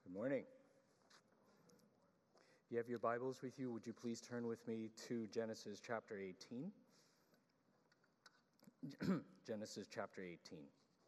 Good morning. If you have your Bibles with you, would you please turn with me to Genesis chapter 18? Genesis chapter 18.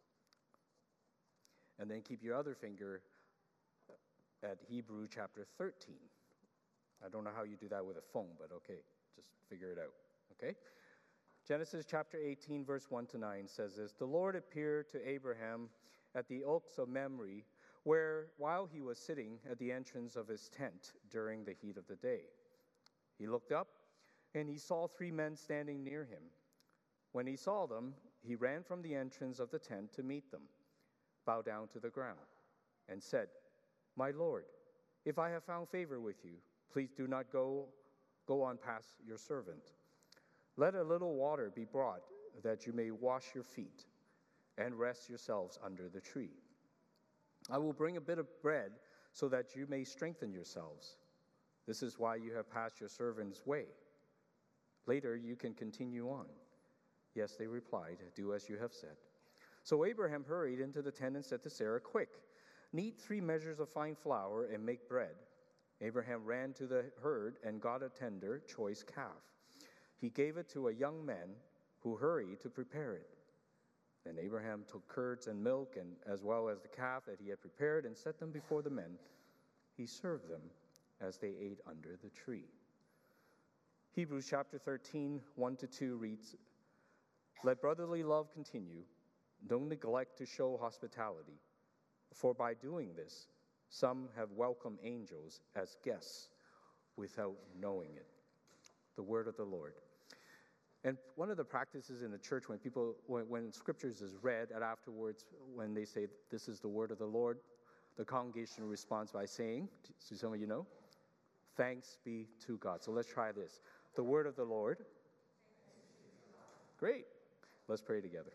And then keep your other finger at Hebrew chapter 13. I don't know how you do that with a phone, but okay, just figure it out, okay? Genesis chapter 18, verse 1 to 9 says this: The Lord appeared to Abraham at the oaks of Mamre, where, while he was sitting at the entrance of his tent during the heat of the day. He looked up, and he saw 3 men standing near him. When he saw them, he ran from the entrance of the tent to meet them, bowed down to the ground, and said, "My Lord, if I have found favor with you, please do not go on past your servant. Let a little water be brought, that you may wash your feet and rest yourselves under the tree. I will bring a bit of bread so that you may strengthen yourselves. This is why you have passed your servant's way. Later you can continue on." Yes, they replied, "Do as you have said." So Abraham hurried into the tent and said to Sarah, "Quick, knead 3 measures of fine flour and make bread." Abraham ran to the herd and got a tender, choice calf. He gave it to a young man who hurried to prepare it. Then Abraham took curds and milk, and as well as the calf that he had prepared, and set them before the men. He served them as they ate under the tree. Hebrews chapter 13, 1-2 reads, "Let brotherly love continue. Don't neglect to show hospitality, for by doing this, some have welcomed angels as guests without knowing it." The word of the Lord. And one of the practices in the church when scriptures is read, and afterwards when they say, "This is the word of the Lord," the congregation responds by saying, so some of you know, "Thanks be to God." So let's try this. The word of the Lord. Great. Let's pray together.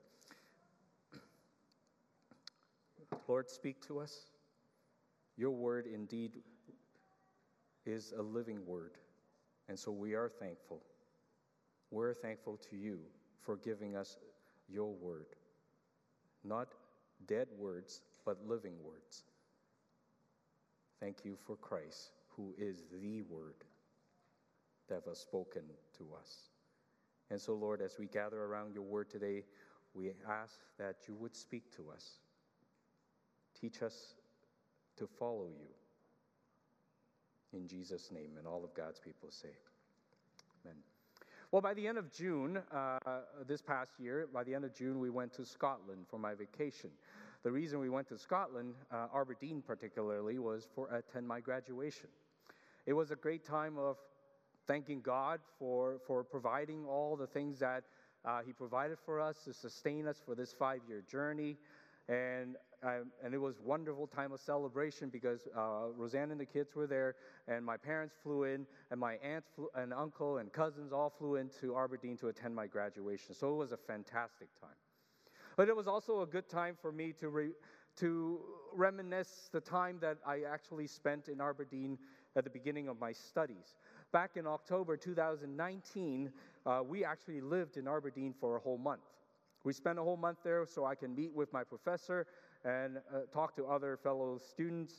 Lord, speak to us. Your word indeed is a living word, and so we are thankful. We're thankful to you for giving us your word. Not dead words, but living words. Thank you for Christ, who is the word that was spoken to us. And so, Lord, as we gather around your word today, we ask that you would speak to us. Teach us to follow you. In Jesus' name, and all of God's people say, amen. Well, by the end of June, this past year, we went to Scotland for my vacation. The reason we went to Scotland, Aberdeen particularly, was to attend my graduation. It was a great time of thanking God for providing all the things that he provided for us to sustain us for this 5-year journey. And it was a wonderful time of celebration because Roseanne and the kids were there, and my parents flew in, and my aunt and uncle and cousins all flew into Aberdeen to attend my graduation. So it was a fantastic time. But it was also a good time for me to reminisce the time that I actually spent in Aberdeen at the beginning of my studies. Back in October 2019, we actually lived in Aberdeen for a whole month. We spent a whole month there so I can meet with my professor and talk to other fellow students.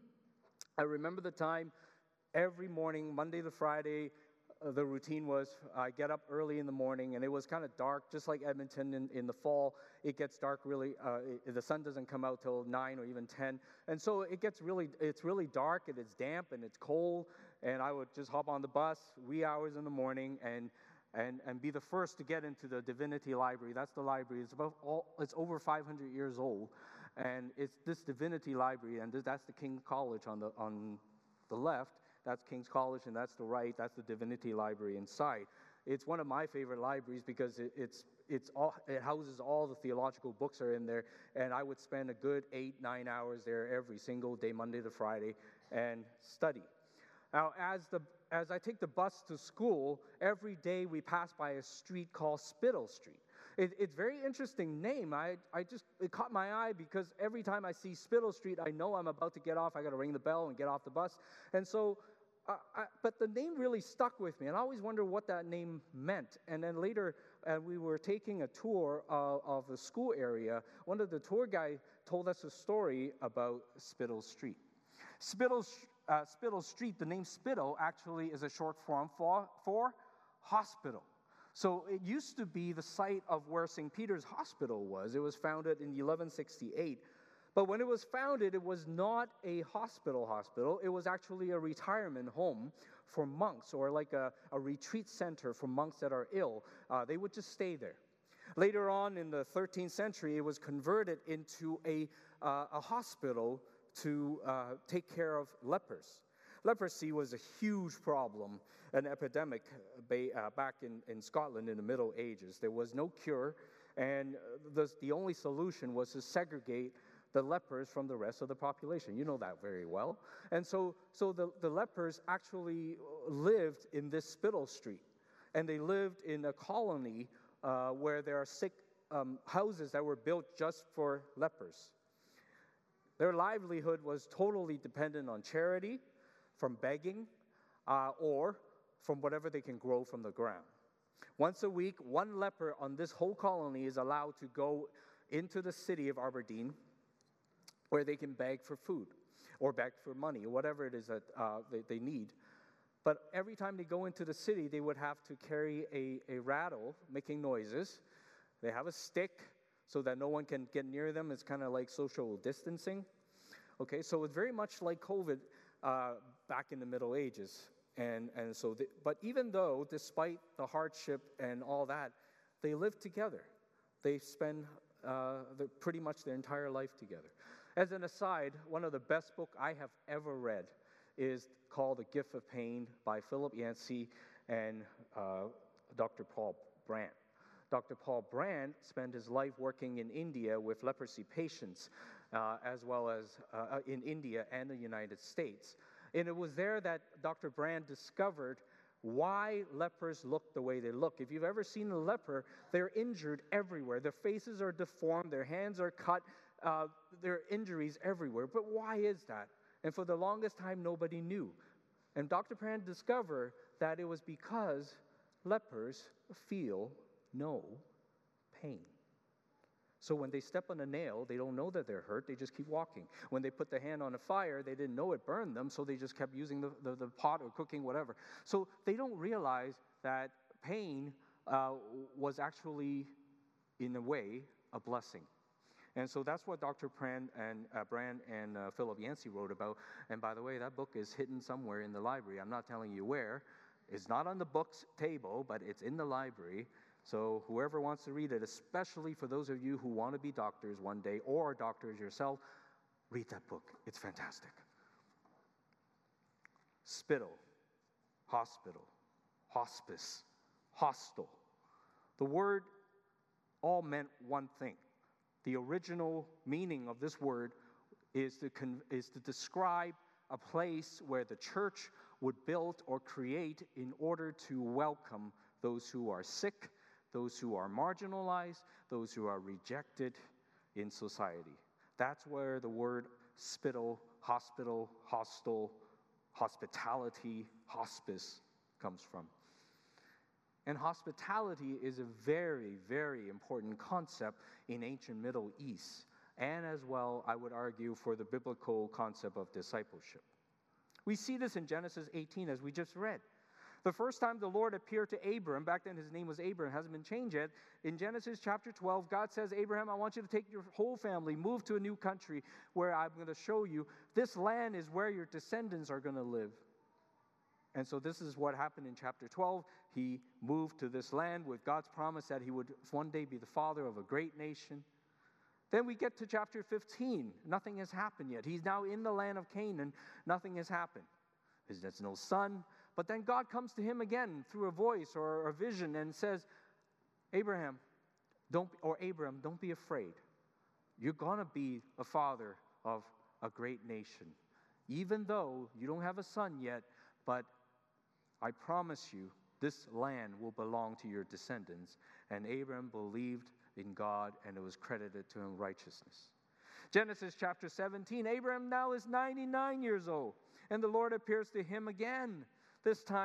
I remember the time every morning, Monday to Friday, the routine was I get up early in the morning, and it was kind of dark, just like Edmonton in the fall. It gets dark really, the sun doesn't come out till 9 or even 10. And so it's really dark, and it's damp, and it's cold, and I would just hop on the bus, wee hours in the morning, and be the first to get into the Divinity Library. That's the library. It's over 500 years old, and it's this Divinity Library, and that's the King's College on the left. That's King's College, and that's the right. That's the Divinity Library inside. It's one of my favorite libraries because it houses all the theological books are in there, and I would spend a good 8-9 hours there every single day, Monday to Friday, and study. Now, as I take the bus to school, every day we pass by a street called Spittal Street. It's a very interesting name. It caught my eye because every time I see Spittal Street, I know I'm about to get off. I got to ring the bell and get off the bus. And so, but the name really stuck with me, and I always wondered what that name meant. And then later, we were taking a tour of the school area. One of the tour guys told us a story about Spittal Street. Spittle Street, the name Spittle actually is a short form for hospital. So it used to be the site of where St. Peter's Hospital was. It was founded in 1168. But when it was founded, it was not a hospital. It was actually a retirement home for monks, or like a retreat center for monks that are ill. They would just stay there. Later on in the 13th century, it was converted into a hospital to take care of lepers. Leprosy was a huge problem, an epidemic back in Scotland in the Middle Ages. There was no cure, and the only solution was to segregate the lepers from the rest of the population. You know that very well. And so the lepers actually lived in this Spittle Street, and they lived in a colony where there are sick houses that were built just for lepers. Their livelihood was totally dependent on charity, from begging, or from whatever they can grow from the ground. Once a week, one leper on this whole colony is allowed to go into the city of Aberdeen, where they can beg for food or beg for money or whatever it is that they need. But every time they go into the city, they would have to carry a rattle making noises. They have a stick so that no one can get near them. It's kind of like social distancing. Okay, so it's very much like COVID back in the Middle Ages. But even though, despite the hardship and all that, they live together. They spend pretty much their entire life together. As an aside, one of the best books I have ever read is called The Gift of Pain by Philip Yancey and Dr. Paul Brand. Dr. Paul Brand spent his life working in India with leprosy patients, as well as in India and the United States. And it was there that Dr. Brand discovered why lepers look the way they look. If you've ever seen a leper, they're injured everywhere. Their faces are deformed, their hands are cut, there are injuries everywhere. But why is that? And for the longest time, nobody knew. And Dr. Brand discovered that it was because lepers feel no pain. So when they step on a nail, they don't know that they're hurt. They just keep walking. When they put the hand on a fire, they didn't know it burned them, so they just kept using the pot or cooking, whatever. So they don't realize that pain was actually, in a way, a blessing. And so that's what Dr. Brand and Philip Yancey wrote about. And by the way, that book is hidden somewhere in the library. I'm not telling you where. It's not on the books table, but it's in the library. So whoever wants to read it, especially for those of you who want to be doctors one day or are doctors yourself, read that book. It's fantastic. Spittle, hospital, hospice, hostel. The word all meant one thing. The original meaning of this word is to describe a place where the church would build or create in order to welcome those who are sick, those who are marginalized, those who are rejected in society. That's where the word spittle, hospital, hostel, hospitality, hospice comes from. And hospitality is a very, very important concept in ancient Middle East, and as well, I would argue, for the biblical concept of discipleship. We see this in Genesis 18, as we just read. The first time the Lord appeared to Abram, back then his name was Abram, hasn't been changed yet. In Genesis chapter 12, God says, Abraham, I want you to take your whole family, move to a new country where I'm going to show you. This land is where your descendants are going to live. And so this is what happened in chapter 12. He moved to this land with God's promise that he would one day be the father of a great nation. Then we get to chapter 15. Nothing has happened yet. He's now in the land of Canaan. Nothing has happened. There's no son. But then God comes to him again through a voice or a vision and says, Abram, don't be afraid. You're going to be a father of a great nation. Even though you don't have a son yet, but I promise you, this land will belong to your descendants. And Abram believed in God, and it was credited to him righteousness. Genesis chapter 17, Abram now is 99 years old, and the Lord appears to him again. This time,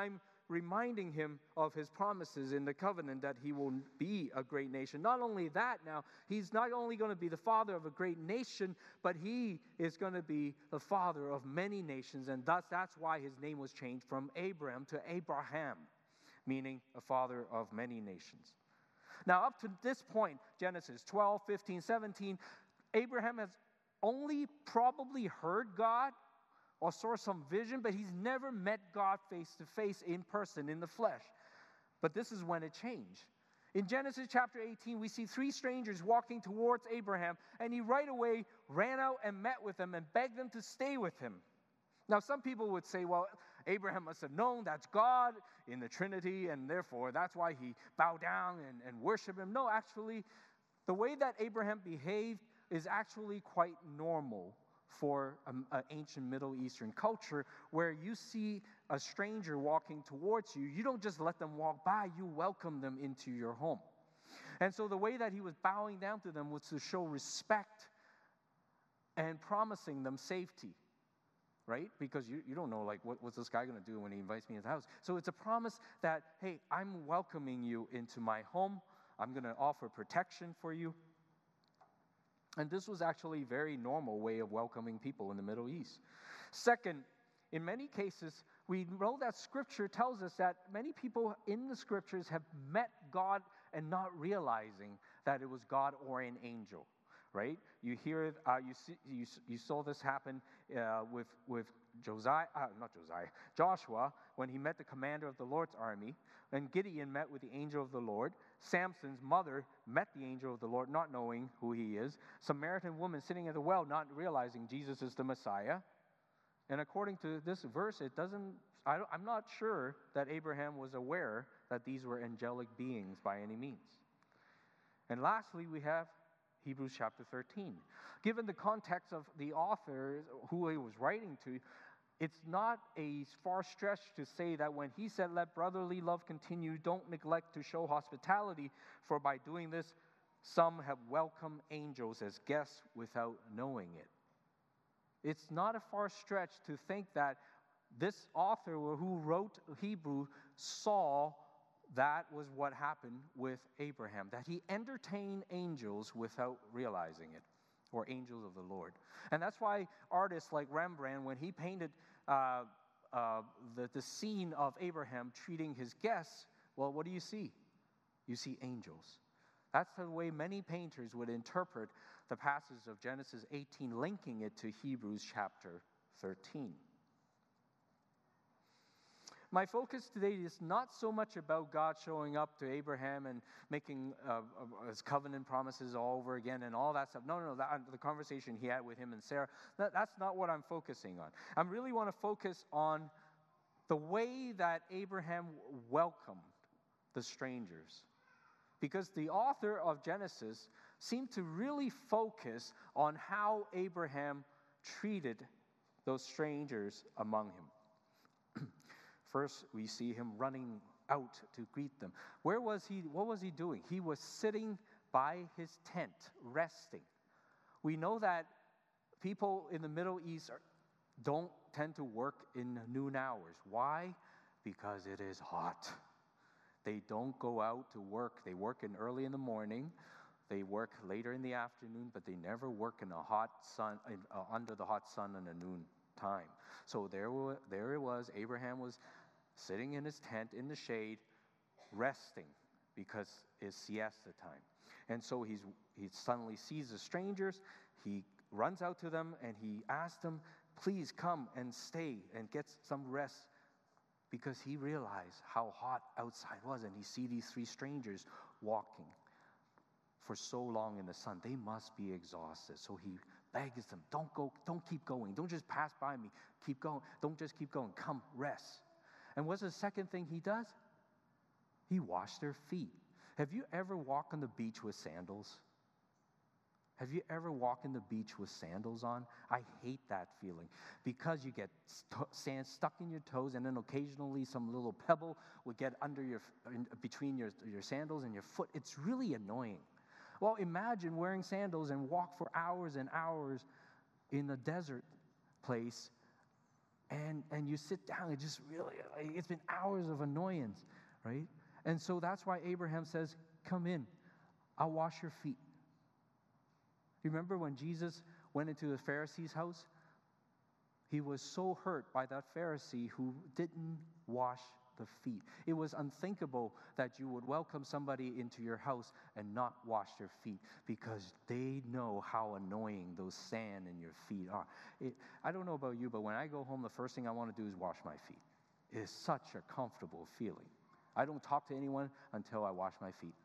reminding him of his promises in the covenant that he will be a great nation. Not only that, now, he's not only going to be the father of a great nation, but he is going to be the father of many nations. And thus, that's why his name was changed from Abram to Abraham, meaning a father of many nations. Now, up to this point, Genesis 12, 15, 17, Abraham has only probably heard God or saw some vision, but he's never met God face to face in person, in the flesh. But this is when it changed. In Genesis chapter 18, we see 3 strangers walking towards Abraham, and he right away ran out and met with them and begged them to stay with him. Now, some people would say, well, Abraham must have known that's God in the Trinity, and therefore that's why he bowed down and worshiped him. No, actually, the way that Abraham behaved is actually quite normal for an ancient Middle Eastern culture, where you see a stranger walking towards you, you don't just let them walk by, you welcome them into your home. And so the way that he was bowing down to them was to show respect and promising them safety, right? Because you don't know, like, what's this guy going to do when he invites me into the house? So it's a promise that, hey, I'm welcoming you into my home. I'm going to offer protection for you. And this was actually a very normal way of welcoming people in the Middle East. Second, in many cases, we know that Scripture tells us that many people in the Scriptures have met God and not realizing that it was God or an angel, right? You hear, you saw this happen with Joshua, when he met the commander of the Lord's army, and Gideon met with the angel of the Lord. Samson's mother met the angel of the Lord, not knowing who he is. Samaritan woman sitting at the well, not realizing Jesus is the Messiah. And according to this verse, I'm not sure that Abraham was aware that these were angelic beings by any means. And lastly, we have Hebrews chapter 13. Given the context of the author, who he was writing to, it's not a far stretch to say that when he said, let brotherly love continue, don't neglect to show hospitality, for by doing this, some have welcomed angels as guests without knowing it. It's not a far stretch to think that this author who wrote Hebrew saw that was what happened with Abraham, that he entertained angels without realizing it, or angels of the Lord. And that's why artists like Rembrandt, when he painted the scene of Abraham treating his guests, well, what do you see? You see angels. That's the way many painters would interpret the passage of Genesis 18, linking it to Hebrews chapter 13. My focus today is not so much about God showing up to Abraham and making his covenant promises all over again and all that stuff. No, the conversation he had with him and Sarah, that's not what I'm focusing on. I really want to focus on the way that Abraham welcomed the strangers. Because the author of Genesis seemed to really focus on how Abraham treated those strangers among him. First, we see him running out to greet them. Where was he? What was he doing? He was sitting by his tent, resting. We know that people in the Middle East don't tend to work in noon hours. Why? Because it is hot. They don't go out to work. They work early in the morning. They work later in the afternoon, but they never work in a hot sun, under the hot sun in a noon time. So there it was. Abraham was sitting in his tent in the shade, resting, because it's siesta time. And so he suddenly sees the strangers. He runs out to them and he asks them, please come and stay and get some rest, because he realized how hot outside was, and he see these 3 strangers walking for so long in the sun. They must be exhausted. So he begs them, don't go, don't keep going. Don't just pass by me. Keep going. Don't just keep going. Come, rest. And what's the second thing he does? He washed their feet. Have you ever walked on the beach with sandals? Have you ever walked on the beach with sandals on? I hate that feeling, because you get sand stuck in your toes, and then occasionally some little pebble would get between your sandals and your foot. It's really annoying. Well, imagine wearing sandals and walk for hours and hours in a desert place, and you sit down, it just really, it's been hours of annoyance, right? And so that's why Abraham says, come in, I'll wash your feet. You remember when Jesus went into the Pharisee's house? He was so hurt by that Pharisee who didn't wash the feet. It was unthinkable that you would welcome somebody into your house and not wash their feet, because they know how annoying those sand in your feet are. I don't know about you, but when I go home, the first thing I want to do is wash my feet. It is such a comfortable feeling. I don't talk to anyone until I wash my feet.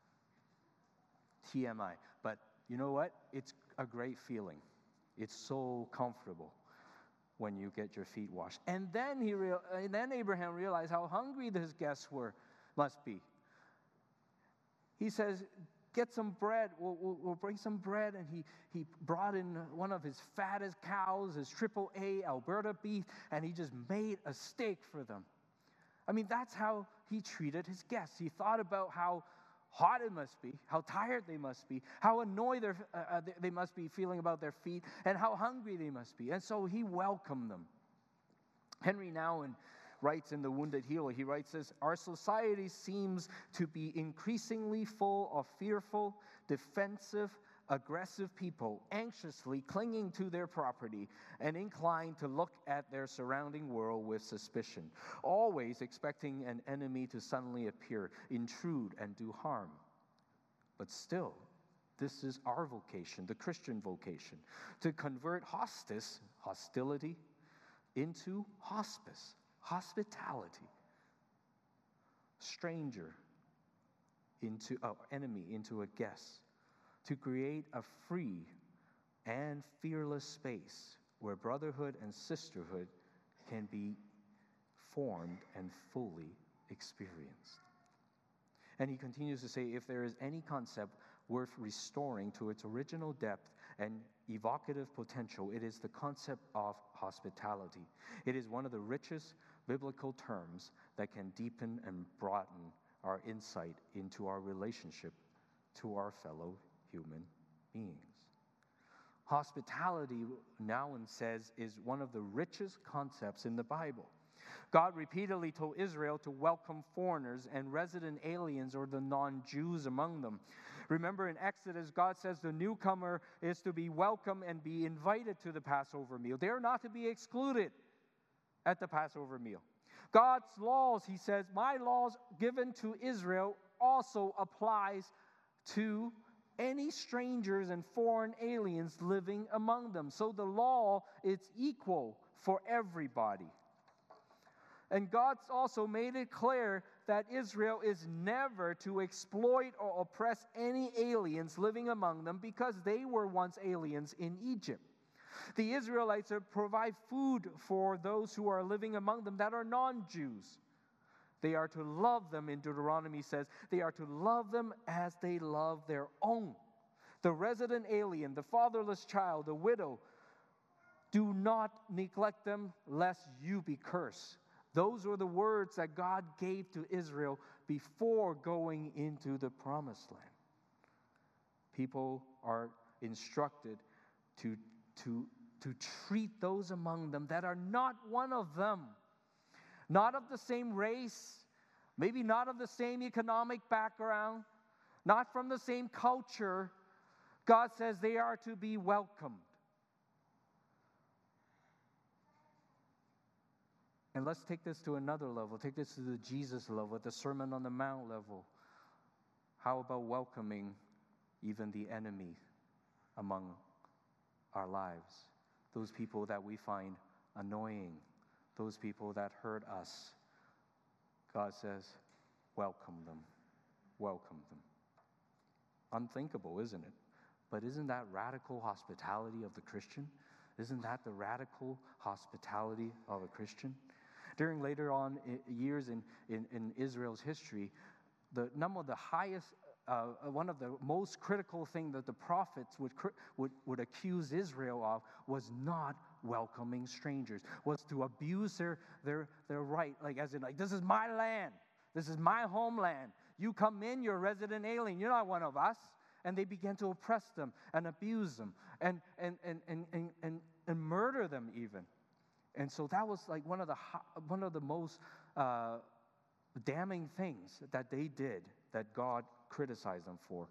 TMI. But you know what? It's a great feeling. It's so comfortable when you get your feet washed. And then then Abraham realized how hungry his guests must be. He says, get some bread. We'll bring some bread. And he brought in one of his fattest cows, his AAA Alberta beef, and he just made a steak for them. I mean, that's how he treated his guests. He thought about how hot it must be, how tired they must be, how annoyed they must be feeling about their feet, and how hungry they must be. And so he welcomed them. Henry Nouwen writes in The Wounded Healer, he writes this, our society seems to be increasingly full of fearful, defensive, aggressive people, anxiously clinging to their property and inclined to look at their surrounding world with suspicion, always expecting an enemy to suddenly appear, intrude, and do harm. But still, this is our vocation, the Christian vocation, to convert hostility, into hospice, hospitality. Stranger into enemy into a guest, to create a free and fearless space where brotherhood and sisterhood can be formed and fully experienced. And he continues to say, if there is any concept worth restoring to its original depth and evocative potential, it is the concept of hospitality. It is one of the richest biblical terms that can deepen and broaden our insight into our relationship to our fellow human beings. Hospitality, Nouwen says, is one of the richest concepts in the Bible. God repeatedly told Israel to welcome foreigners and resident aliens, or the non-Jews among them. Remember in Exodus, God says the newcomer is to be welcome and be invited to the Passover meal. They are not to be excluded at the Passover meal. God's laws, he says, my laws given to Israel also applies to any strangers and foreign aliens living among them. So the law is equal for everybody. And God's also made it clear that Israel is never to exploit or oppress any aliens living among them, because they were once aliens in Egypt. The Israelites are to provide food for those who are living among them that are non-Jews. They are to love them, in Deuteronomy says, they are to love them as they love their own. The resident alien, the fatherless child, the widow, do not neglect them lest you be cursed. Those were the words that God gave to Israel before going into the promised land. People are instructed to treat those among them that are not one of them, not of the same race, maybe not of the same economic background, not from the same culture. God says they are to be welcomed. And let's take this to another level. Take this to the Jesus level, the Sermon on the Mount level. How about welcoming even the enemy among our lives? Those people that we find annoying, those people that hurt us. God says, welcome them. Welcome them. Unthinkable, isn't it? But isn't that radical hospitality of the Christian? Isn't that the radical hospitality of a Christian? During later on years in Israel's history, one of the most critical things that the prophets would accuse Israel of was not welcoming strangers, was to abuse their right, this is my land, this is my homeland. You come in, you're a resident alien, you're not one of us. And they began to oppress them and abuse them and murder them even. And so that was like one of the most damning things that they did that God criticized them for.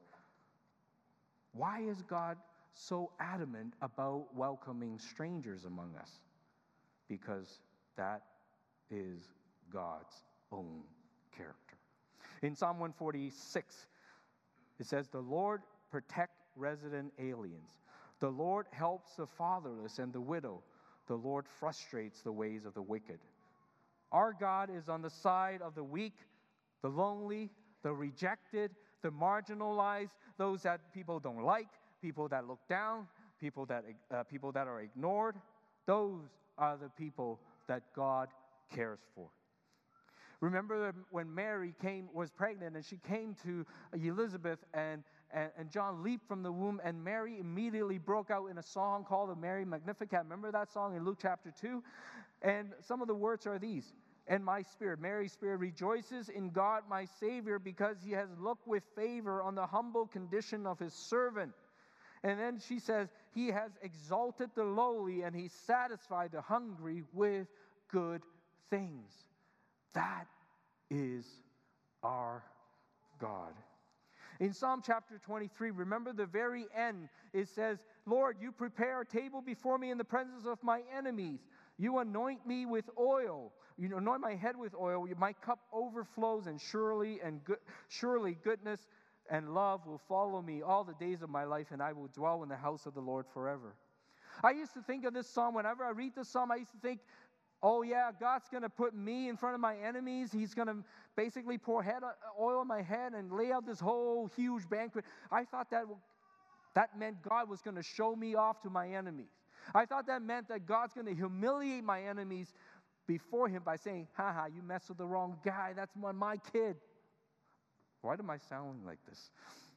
Why is God so adamant about welcoming strangers among us? Because that is God's own character. In Psalm 146, it says, "The Lord protect resident aliens. The Lord helps the fatherless and the widow. The Lord frustrates the ways of the wicked." Our God is on the side of the weak, the lonely, the rejected, the marginalized, those that people don't like, people that look down, people that are ignored. Those are the people that God cares for. Remember when Mary was pregnant and she came to Elizabeth and John leaped from the womb, and Mary immediately broke out in a song called the Mary Magnificat. Remember that song in Luke chapter 2? And some of the words are these: "And my spirit, Mary's spirit, rejoices in God my Savior, because he has looked with favor on the humble condition of his servant." And then she says, "He has exalted the lowly, and he satisfied the hungry with good things." That is our God. In Psalm chapter 23, remember the very end, it says, "Lord, you prepare a table before me in the presence of my enemies. You anoint me with oil. You anoint my head with oil. My cup overflows, and surely goodness and love will follow me all the days of my life, and I will dwell in the house of the Lord forever." I used to think of this psalm, whenever I read this psalm, I used to think, oh yeah, God's going to put me in front of my enemies. He's going to basically pour oil on my head and lay out this whole huge banquet. I thought that meant God was going to show me off to my enemies. I thought that meant that God's going to humiliate my enemies before him by saying, "Haha, you messed with the wrong guy. That's my kid." Why am I sounding like this?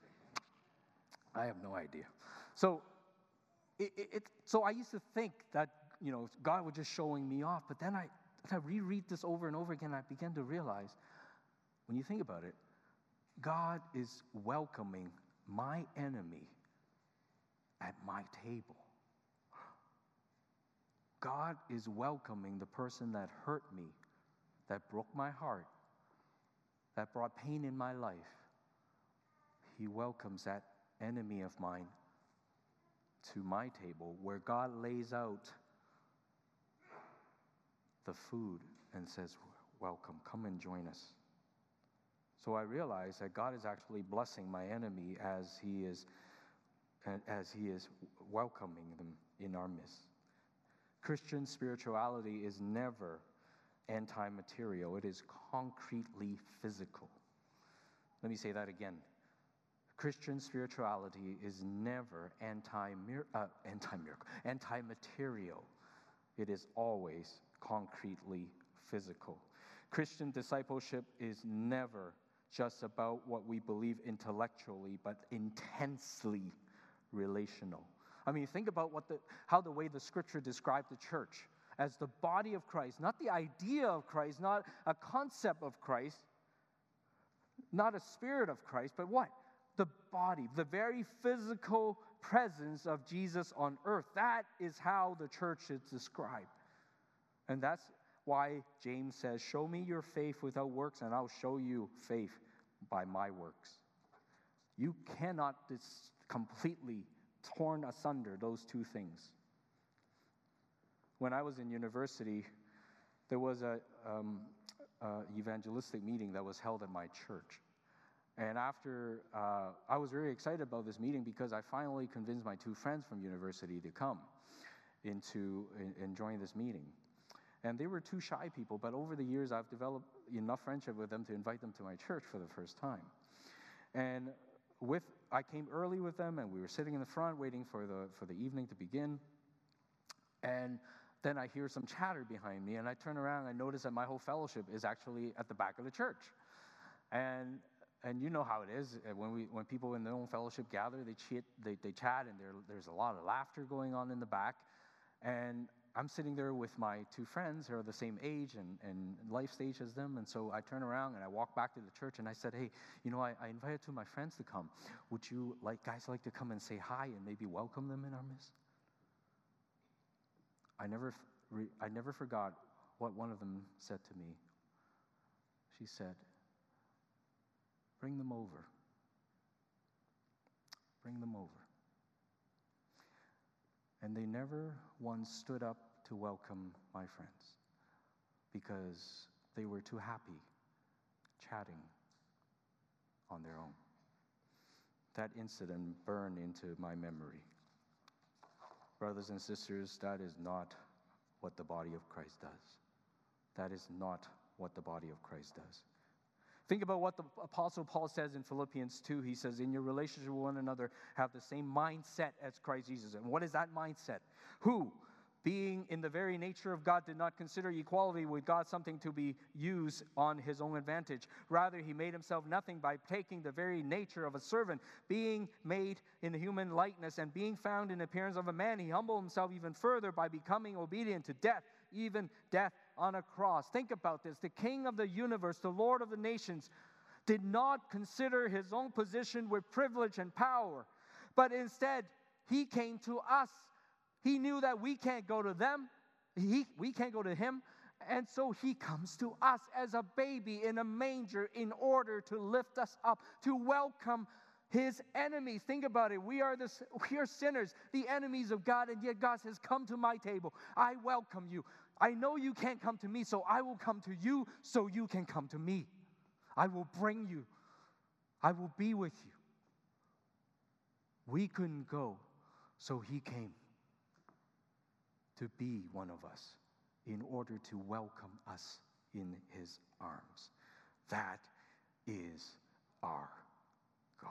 I have no idea. So, so I used to think that, God was just showing me off. But then I reread this over and over again, I began to realize, when you think about it, God is welcoming my enemy at my table. God is welcoming the person that hurt me, that broke my heart, that brought pain in my life. He welcomes that enemy of mine to my table, where God lays out the food and says, "Welcome, come and join us." So I realize that God is actually blessing my enemy as he is welcoming them in our midst. Christian spirituality is never anti-material. It is concretely physical. Let me say that again. Christian spirituality is never anti-material. It is always concretely physical. Christian discipleship is never just about what we believe intellectually, but intensely relational. I mean, think about how the way the scripture described the church as the body of Christ, not the idea of Christ, not a concept of Christ, not a spirit of Christ, but what? The body, the very physical presence of Jesus on earth. That is how the church is described. And that's why James says, "Show me your faith without works, and I'll show you faith by my works." You cannot completely torn asunder those two things. When I was in university, there was a evangelistic meeting that was held at my church. And after, I was very excited about this meeting because I finally convinced my two friends from university to come and join this meeting. And they were two shy people, but over the years I've developed enough friendship with them to invite them to my church for the first time. And I came early with them, and we were sitting in the front waiting for the evening to begin. And then I hear some chatter behind me, and I turn around and I notice that my whole fellowship is actually at the back of the church. And you know how it is when people in their own fellowship gather, they chat, and there's a lot of laughter going on in the back. And I'm sitting there with my two friends who are the same age and life stage as them. And so I turn around and I walk back to the church, and I said, "Hey, I invited two of my friends to come. Would you guys like to come and say hi and maybe welcome them in our midst?" I never I never forgot what one of them said to me. She said, "Bring them over. Bring them over." And they never once stood up to welcome my friends because they were too happy chatting on their own. That incident burned into my memory. Brothers and sisters, that is not what the body of Christ does. That is not what the body of Christ does. Think about what the Apostle Paul says in Philippians 2. He says, in your relationship with one another, have the same mindset as Christ Jesus. And what is that mindset? Who, being in the very nature of God, did not consider equality with God something to be used on his own advantage. Rather, he made himself nothing by taking the very nature of a servant, being made in human likeness, and being found in appearance of a man, he humbled himself even further by becoming obedient to death, even death on a cross. Think about this. The King of the universe, the Lord of the nations, did not consider his own position with privilege and power, but instead, he came to us. He knew that we can't go to them. We can't go to him. And so he comes to us as a baby in a manger in order to lift us up, to welcome his enemies. Think about it. We are sinners, the enemies of God, and yet God says, come to my table. I welcome you. I know you can't come to me, so I will come to you so you can come to me. I will bring you. I will be with you. We couldn't go, so he came to be one of us in order to welcome us in his arms. That is our God.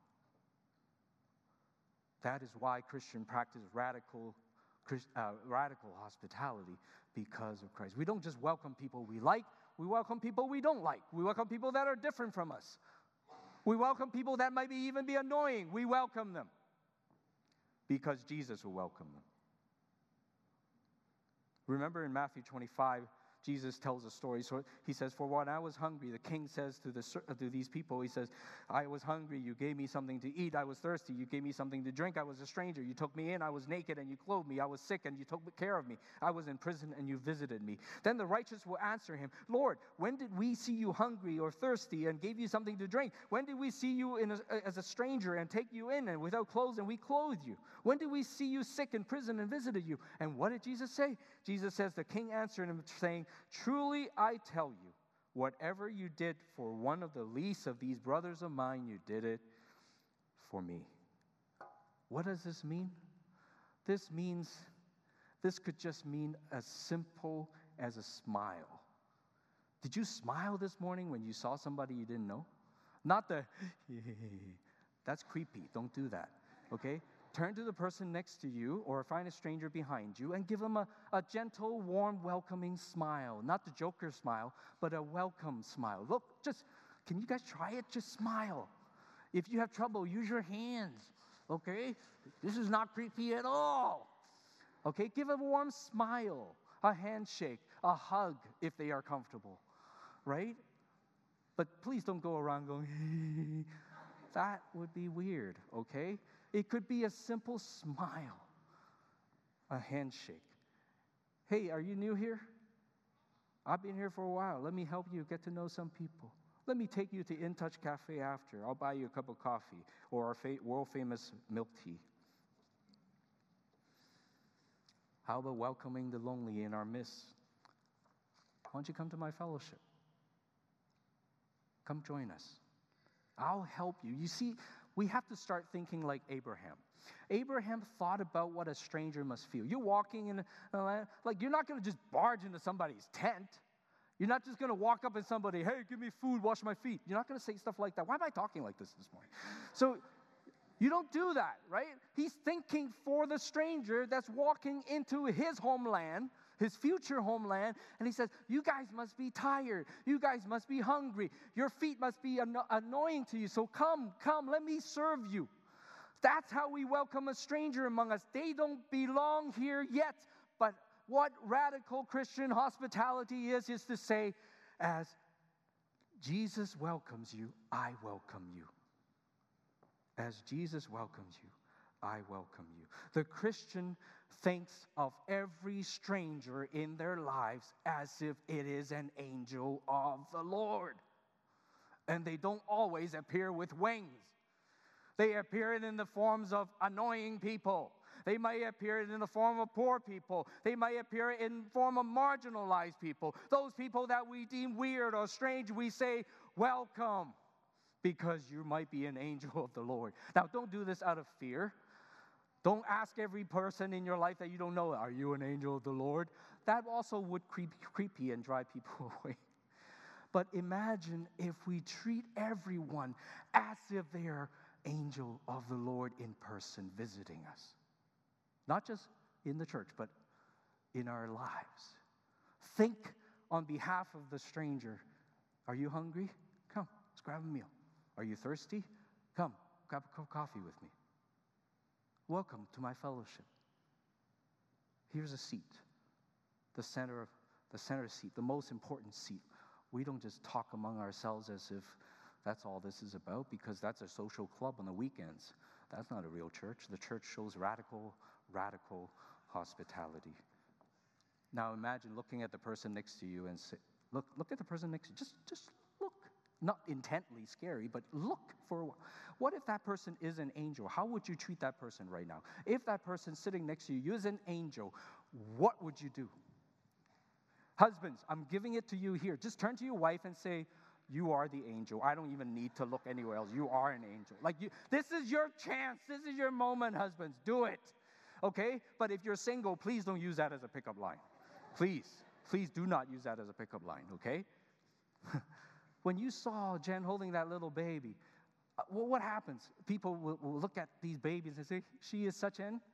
That is why Christian practice radical hospitality, because of Christ. We don't just welcome people we like, we welcome people we don't like. We welcome people that are different from us. We welcome people that might even be annoying. We welcome them because Jesus will welcome them. Remember in Matthew 25, Jesus tells a story. So he says, for when I was hungry, the king says to these people, he says, I was hungry, you gave me something to eat. I was thirsty, you gave me something to drink. I was a stranger, you took me in. I was naked and you clothed me. I was sick and you took care of me. I was in prison and you visited me. Then the righteous will answer him, Lord, when did we see you hungry or thirsty and gave you something to drink? When did we see you as a stranger and take you in and without clothes and we clothed you? When did we see you sick in prison and visited you? And what did Jesus say? Jesus says, the king answered him saying, truly I tell you, whatever you did for one of the least of these brothers of mine, you did it for me. What does this mean? This could just mean as simple as a smile. Did you smile this morning when you saw somebody you didn't know? Not the, that's creepy. Don't do that, okay? Turn to the person next to you or find a stranger behind you and give them a gentle, warm, welcoming smile. Not the Joker smile, but a welcome smile. Look, can you guys try it? Just smile. If you have trouble, use your hands, okay? This is not creepy at all. Okay, give a warm smile, a handshake, a hug if they are comfortable, right? But please don't go around going, that would be weird, okay? It could be a simple smile, a handshake. Hey, are you new here? I've been here for a while. Let me help you get to know some people. Let me take you to In Touch Cafe after. I'll buy you a cup of coffee or our world-famous milk tea. How about welcoming the lonely in our midst? Why don't you come to my fellowship? Come join us. I'll help you. You see, we have to start thinking like Abraham. Abraham thought about what a stranger must feel. You're walking in a land, like you're not going to just barge into somebody's tent. You're not just going to walk up and somebody, hey, give me food, wash my feet. You're not going to say stuff like that. Why am I talking like this morning? So you don't do that, right? He's thinking for the stranger that's walking into his homeland, his future homeland, and he says, you guys must be tired. You guys must be hungry. Your feet must be annoying to you. So come, let me serve you. That's how we welcome a stranger among us. They don't belong here yet. But what radical Christian hospitality is to say, as Jesus welcomes you, I welcome you. As Jesus welcomes you, I welcome you. The Christian thinks of every stranger in their lives as if it is an angel of the Lord. And they don't always appear with wings. They appear in the forms of annoying people. They may appear in the form of poor people. They may appear in the form of marginalized people. Those people that we deem weird or strange, we say, welcome, because you might be an angel of the Lord. Now, don't do this out of fear. Don't ask every person in your life that you don't know, are you an angel of the Lord? That also would creepy and drive people away. But imagine if we treat everyone as if they are angel of the Lord in person visiting us. Not just in the church, but in our lives. Think on behalf of the stranger. Are you hungry? Come, let's grab a meal. Are you thirsty? Come, grab a cup of coffee with me. Welcome to my fellowship. Here's a seat. The center seat, the most important seat. We don't just talk among ourselves as if that's all this is about, because that's a social club on the weekends. That's not a real church. The church shows radical hospitality. Now imagine looking at the person next to you and say, look at the person next to you. Just look. Not intently scary, but look for a while. What if that person is an angel? How would you treat that person right now? If that person sitting next to you is an angel, what would you do? Husbands, I'm giving it to you here. Just turn to your wife and say, you are the angel. I don't even need to look anywhere else. You are an angel. This is your chance. This is your moment, husbands. Do it. Okay? But if you're single, please don't use that as a pickup line. Please do not use that as a pickup line, okay? When you saw Jen holding that little baby, what happens? People will look at these babies and say, she is such an...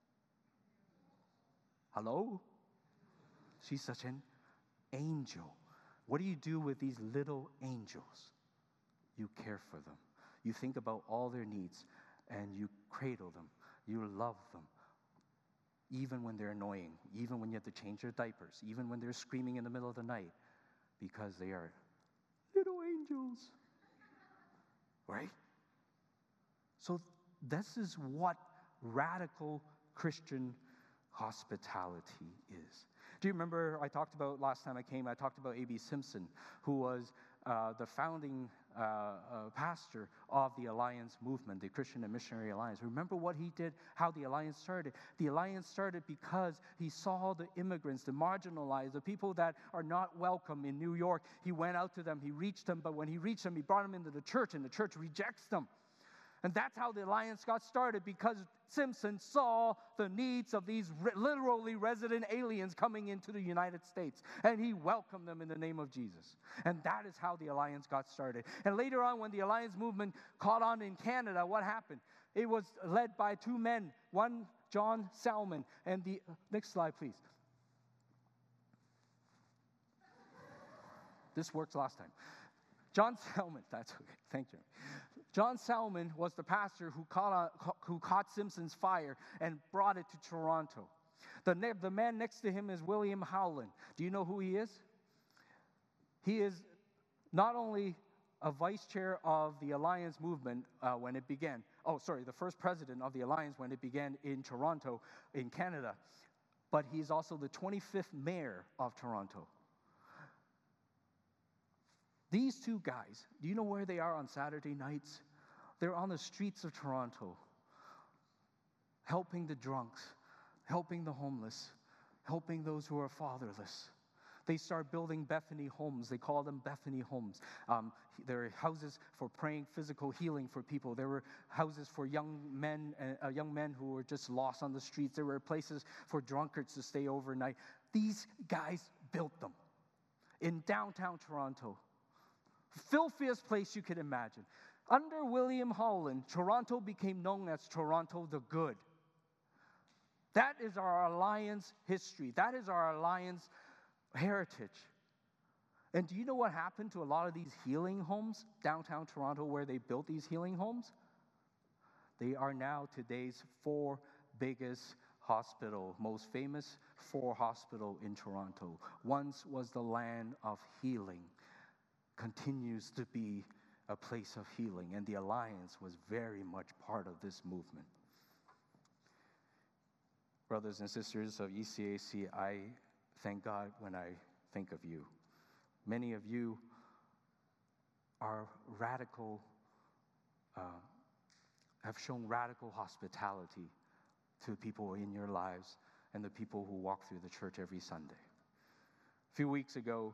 Hello? She's such an angel. What do you do with these little angels? You care for them. You think about all their needs, and you cradle them. You love them. Even when they're annoying, even when you have to change their diapers, even when they're screaming in the middle of the night, because they are little angels. Right? So this is what radical Christian hospitality is. Do you remember I talked about last time I talked about A.B. Simpson, who was the founding pastor of the Alliance movement, the Christian and Missionary Alliance. Remember what he did, how the Alliance started? The Alliance started because he saw the immigrants, the marginalized, the people that are not welcome in New York. He went out to them, he reached them, but when he reached them, he brought them into the church, and the church rejects them. And that's how the Alliance got started, because Simpson saw the needs of these literally resident aliens coming into the United States. And he welcomed them in the name of Jesus. And that is how the Alliance got started. And later on, when the Alliance movement caught on in Canada, what happened? It was led by two men, one John Salmon, and the next slide, please. This works last time. John Salmon, that's okay, thank you. John Salmon was the pastor who caught Simpson's fire and brought it to Toronto. The man next to him is William Howland. Do you know who he is? He is not only a vice chair of the Alliance movement when it began. The first president of the Alliance when it began in Toronto, in Canada. But he's also the 25th mayor of Toronto. These two guys, do you know where they are on Saturday nights? They're on the streets of Toronto, helping the drunks, helping the homeless, helping those who are fatherless. They start building Bethany homes. They call them Bethany homes. There are houses for praying physical healing for people. There were houses for young men who were just lost on the streets. There were places for drunkards to stay overnight. These guys built them in downtown Toronto. Filthiest place you could imagine. Under William Howland, Toronto became known as Toronto the Good. That is our Alliance history. That is our Alliance heritage. And do you know what happened to a lot of these healing homes downtown Toronto where they built these healing homes? They are now today's four biggest hospital, most famous hospital in Toronto. Once was the land of healing. Continues to be a place of healing, and the Alliance was very much part of this movement. Brothers and sisters of ECAC, I thank God when I think of you. Many of you are radical, have shown radical hospitality to people in your lives and the people who walk through the church every Sunday. A few weeks ago,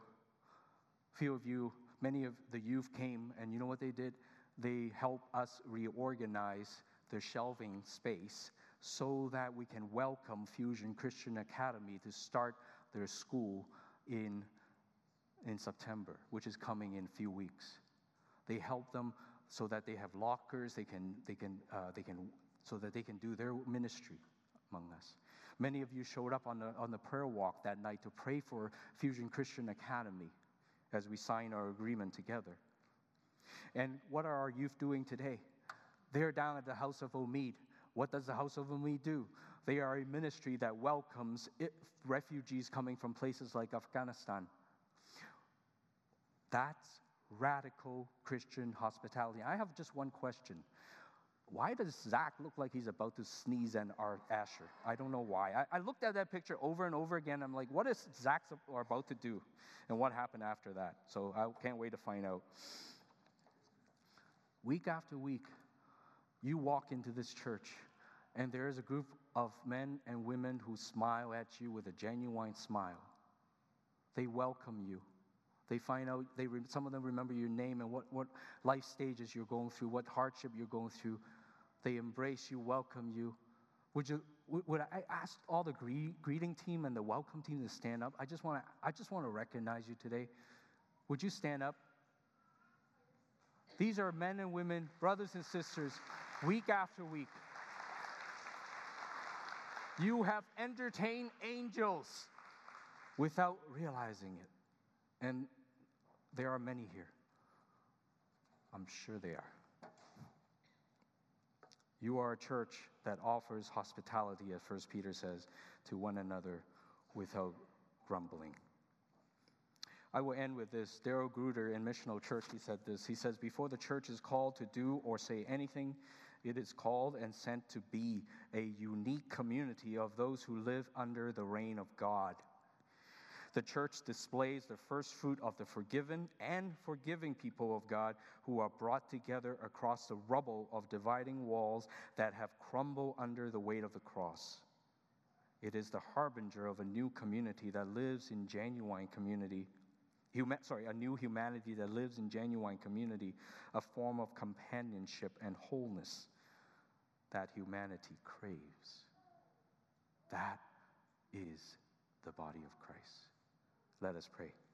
many of the youth came, and you know what they did? They helped us reorganize the shelving space so that we can welcome Fusion Christian Academy to start their school in September, which is coming in a few weeks. They help them so that they have lockers, so that they can do their ministry among us. Many of you showed up on the prayer walk that night to pray for Fusion Christian Academy as we sign our agreement together. And what are our youth doing today? They're down at the House of Omid. What does the House of Omid do? They are a ministry that welcomes refugees coming from places like Afghanistan. That's radical Christian hospitality. I have just one question. Why does Zach look like he's about to sneeze on our Asher? I don't know why. I looked at that picture over and over again. I'm like, what is Zach about to do? And what happened after that? So I can't wait to find out. Week after week, you walk into this church, and there is a group of men and women who smile at you with a genuine smile. They welcome you. They find out, some of them remember your name and what life stages you're going through, what hardship you're going through. They embrace you, welcome you. Would I ask all the greeting team and the welcome team to stand up? I just want to recognize you today. Would you stand up? These are men and women, brothers and sisters, week after week. You have entertained angels without realizing it. And there are many here. I'm sure they are. You are a church that offers hospitality, as 1 Peter says, to one another without grumbling. I will end with this. Daryl Gruder in Missional Church, he said this. He says, before the church is called to do or say anything, it is called and sent to be a unique community of those who live under the reign of God. The church displays the first fruit of the forgiven and forgiving people of God who are brought together across the rubble of dividing walls that have crumbled under the weight of the cross. It is the harbinger of a new community that lives in genuine community. A new humanity that lives in genuine community, a form of companionship and wholeness that humanity craves. That is the body of Christ. Let us pray.